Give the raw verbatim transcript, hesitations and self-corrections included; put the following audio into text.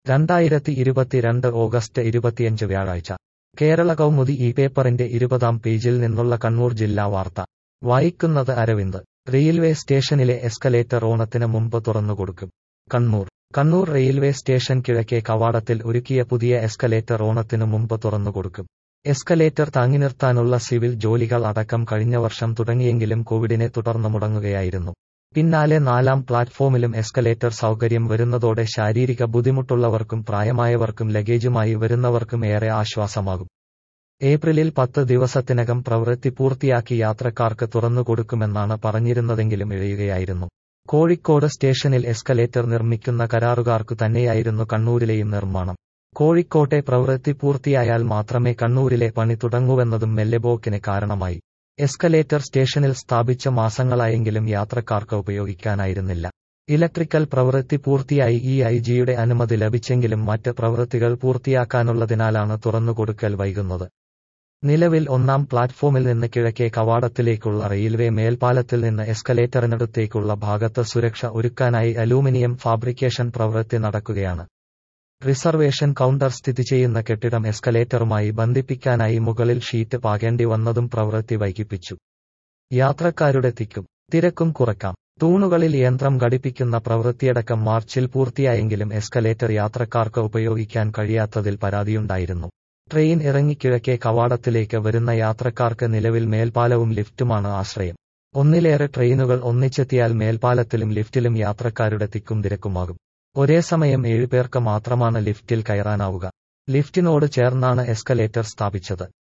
രണ്ടായിരത്തി ഇരുപത്തിരണ്ട് ഓഗസ്റ്റ് ഇരുപത്തിയഞ്ച് വ്യാഴാഴ്ച കേരള കൗമുദി ഈ പേപ്പറിന്റെ ഇരുപതാം പേജിൽ നിന്നുള്ള കണ്ണൂർ ജില്ലാ വാർത്ത വായിക്കുന്നത് അരവിന്ദ്. റെയിൽവേ സ്റ്റേഷനിലെ എസ്കലേറ്റർ ഓണത്തിന് മുമ്പ് തുറന്നുകൊടുക്കും. കണ്ണൂർ കണ്ണൂർ റെയിൽവേ സ്റ്റേഷൻ കിഴക്കേ കവാടത്തിൽ ഒരുക്കിയ പുതിയ എസ്കലേറ്റർ ഓണത്തിനു മുമ്പ് തുറന്നുകൊടുക്കും. എസ്കലേറ്റർ താങ്ങിനിർത്താനുള്ള സിവിൽ ജോലികൾ അടക്കം കഴിഞ്ഞ വർഷം തുടങ്ങിയെങ്കിലും കോവിഡിനെ തുടർന്ന് മുടങ്ങുകയായിരുന്നു. പിന്നാലെ നാലാം പ്ലാറ്റ്ഫോമിലും എസ്കലേറ്റർ സൗകര്യം വരുന്നതോടെ ശാരീരിക ബുദ്ധിമുട്ടുള്ളവർക്കും പ്രായമായവർക്കും ലഗേജുമായി വരുന്നവർക്കും ഏറെ ആശ്വാസമാകും. ഏപ്രിലിൽ പത്ത് ദിവസത്തിനകം പ്രവൃത്തി പൂർത്തിയാക്കി യാത്രക്കാർക്ക് തുറന്നുകൊടുക്കുമെന്നാണ് പറഞ്ഞിരുന്നതെങ്കിലും ഇഴയുകയായിരുന്നു. കോഴിക്കോട് സ്റ്റേഷനിൽ എസ്കലേറ്റർ നിർമ്മിക്കുന്ന കരാറുകാർക്കു തന്നെയായിരുന്നു കണ്ണൂരിലെയും നിർമ്മാണം. കോഴിക്കോട്ടെ പ്രവൃത്തി പൂർത്തിയായാൽ മാത്രമേ കണ്ണൂരിലെ പണി തുടങ്ങൂവെന്നതും മെല്ലെപ്പോക്കിന് കാരണമായി. എസ്കലേറ്റർ സ്റ്റേഷനിൽ സ്ഥാപിച്ച മാസങ്ങളായെങ്കിലും യാത്രക്കാർക്ക് ഉപയോഗിക്കാനായിരുന്നില്ല. ഇലക്ട്രിക്കൽ പ്രവൃത്തി പൂർത്തിയായി ഇ ഐ ജിയുടെ അനുമതി ലഭിച്ചെങ്കിലും മറ്റ് പ്രവൃത്തികൾ പൂർത്തിയാക്കാനുള്ളതിനാലാണ് തുറന്നുകൊടുക്കൽ വൈകുന്നത്. നിലവിൽ ഒന്നാം പ്ലാറ്റ്ഫോമിൽ നിന്ന് കിഴക്കേ കവാടത്തിലേക്കുള്ള റെയിൽവേ മേൽപ്പാലത്തിൽ നിന്ന് എസ്കലേറ്ററിനടുത്തേക്കുള്ള ഭാഗത്ത് സുരക്ഷ ഒരുക്കാനായി അലൂമിനിയം ഫാബ്രിക്കേഷൻ പ്രവൃത്തി നടക്കുകയാണ്. റിസർവേഷൻ കൗണ്ടർ സ്ഥിതി ചെയ്യുന്ന കെട്ടിടം എസ്കലേറ്ററുമായി ബന്ധിപ്പിക്കാനായി മുകളിൽ ഷീറ്റ് പാകേണ്ടി വന്നതും പ്രവൃത്തി വൈകിപ്പിച്ചു. യാത്രക്കാരുടെ തിക്കും തിരക്കും കുറയ്ക്കാം. തൂണുകളിൽ യന്ത്രം ഘടിപ്പിക്കുന്ന പ്രവൃത്തിയടക്കം മാർച്ചിൽ പൂർത്തിയായെങ്കിലും എസ്കലേറ്റർ യാത്രക്കാർക്ക് ഉപയോഗിക്കാൻ കഴിയാത്തതിൽ പരാതിയുണ്ടായിരുന്നു. ട്രെയിൻ ഇറങ്ങി കിഴക്കേ കവാടത്തിലേക്ക് വരുന്ന യാത്രക്കാർക്ക് നിലവിൽ മേൽപ്പാലവും ലിഫ്റ്റുമാണ് ആശ്രയം. ഒന്നിലേറെ ട്രെയിനുകൾ ഒന്നിച്ചെത്തിയാൽ മേൽപ്പാലത്തിലും ലിഫ്റ്റിലും യാത്രക്കാരുടെ തിക്കും തിരക്കുമാകും. ഒരേ സമയം ഏഴുപേർക്ക് മാത്രമാണ് ലിഫ്റ്റിൽ കയറാനാവുക. ലിഫ്റ്റിനോട് ചേർന്നാണ് എസ്കലേറ്റർ സ്ഥാപിച്ചത്.